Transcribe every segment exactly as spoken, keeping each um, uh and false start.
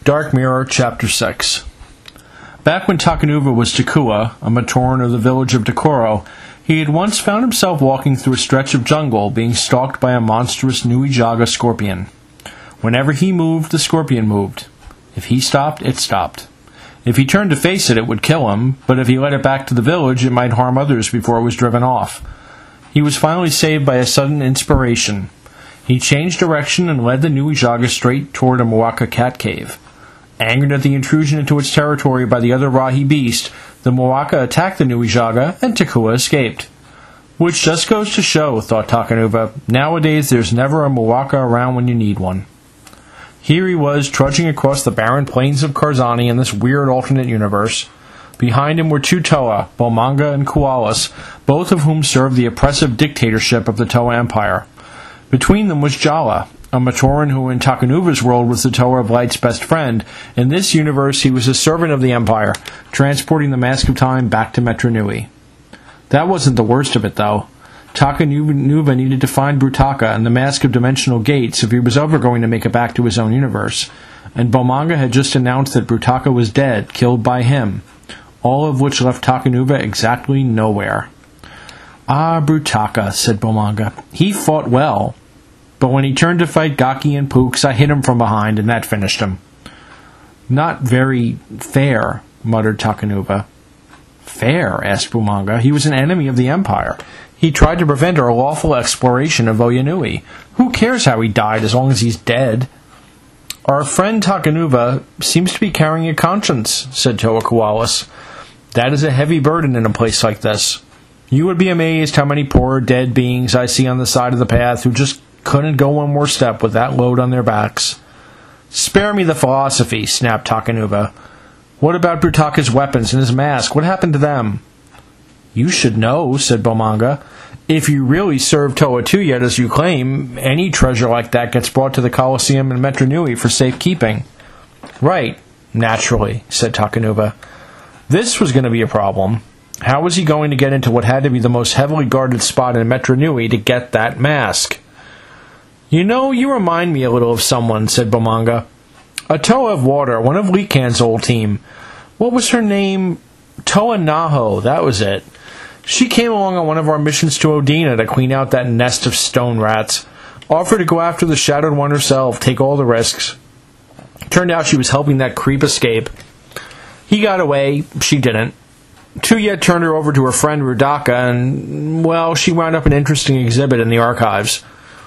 Dark Mirror, Chapter six. Back when Takanuva was Takua, a Matoran of the village of Takoro, he had once found himself walking through a stretch of jungle, being stalked by a monstrous Nuijaga scorpion. Whenever he moved, the scorpion moved. If he stopped, it stopped. If he turned to face it, it would kill him, but if he led it back to the village, it might harm others before it was driven off. He was finally saved by a sudden inspiration. He changed direction and led the Nuijaga straight toward a Moaka cat cave. Angered at the intrusion into its territory by the other Rahi beast, the Moaka attacked the Nuijaga, and Takua escaped. Which just goes to show, thought Takanuva, nowadays there's never a Moaka around when you need one. Here he was, trudging across the barren plains of Karzani in this weird alternate universe. Behind him were two Toa, Bomanga and Koalas, both of whom served the oppressive dictatorship of the Toa Empire. Between them was Jala, a Matoran who in Takanuva's world was the Toa of Light's best friend. In this universe he was a servant of the Empire, transporting the Mask of Time back to Metru Nui. That wasn't the worst of it, though. Takanuva needed to find Brutaka and the Mask of Dimensional Gates if he was ever going to make it back to his own universe. And Bomanga had just announced that Brutaka was dead, killed by him. All of which left Takanuva exactly nowhere. Ah, Brutaka, said Bomanga. He fought well. But when he turned to fight Gaki and Pooks, I hit him from behind, and that finished him. Not very fair, muttered Takanuva. Fair? Asked Bomanga. He was an enemy of the Empire. He tried to prevent our lawful exploration of Oyanui. Who cares how he died as long as he's dead? Our friend Takanuva seems to be carrying a conscience, said Toa Koalas. That is a heavy burden in a place like this. You would be amazed how many poor dead beings I see on the side of the path who just couldn't go one more step with that load on their backs. Spare me the philosophy, snapped Takanuva. What about Brutaka's weapons and his mask? What happened to them? You should know, said Bomanga. If you really serve Toa Tuyet as you claim, any treasure like that gets brought to the Colosseum in Metru Nui for safekeeping. Right, naturally, said Takanuva. This was going to be a problem. How was he going to get into what had to be the most heavily guarded spot in Metru Nui to get that mask? You know, you remind me a little of someone, said Bomanga. A Toa of Water, one of Likan's old team. What was her name? Toa Naho, that was it. She came along on one of our missions to Odina to clean out that nest of stone rats. Offered to go after the Shadowed One herself, take all the risks. Turned out she was helping that creep escape. He got away, she didn't. Tuyet turned her over to her friend Rudaka, and, well, she wound up an interesting exhibit in the archives.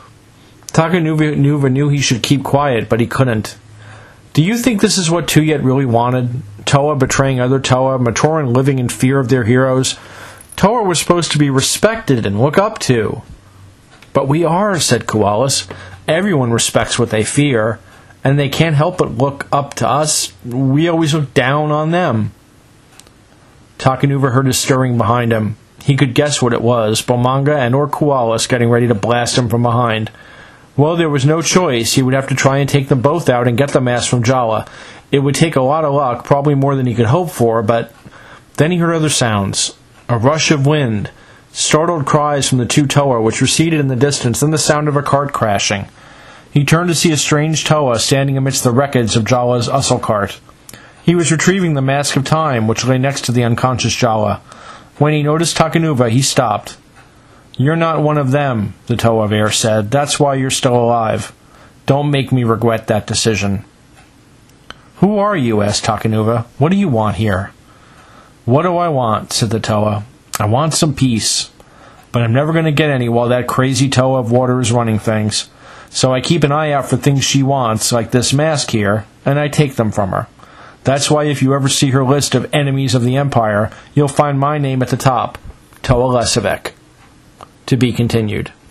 Takanuva knew he should keep quiet, but he couldn't. Do you think this is what Tuyet really wanted? Toa betraying other Toa, Matoran living in fear of their heroes? Toa was supposed to be respected and look up to. But we are, said Koalas. Everyone respects what they fear, and they can't help but look up to us. We always look down on them. Takanuva heard a stirring behind him. He could guess what it was, Bomanga and or Koalas getting ready to blast him from behind. Well, there was no choice. He would have to try and take them both out and get the mask from Jala. It would take a lot of luck, probably more than he could hope for, but then he heard other sounds. A rush of wind, startled cries from the two Toa, which receded in the distance, then the sound of a cart crashing. He turned to see a strange Toa standing amidst the wreckage of Jala's Ussel cart. He was retrieving the Mask of Time, which lay next to the unconscious Jala. When he noticed Takanuva, he stopped. You're not one of them, the Toa of Air said. That's why you're still alive. Don't make me regret that decision. Who are you? Asked Takanuva. What do you want here? What do I want? Said the Toa. I want some peace. But I'm never going to get any while that crazy Toa of Water is running things. So I keep an eye out for things she wants, like this mask here, and I take them from her. That's why if you ever see her list of enemies of the Empire, you'll find my name at the top. Toa Lesevek. To be continued.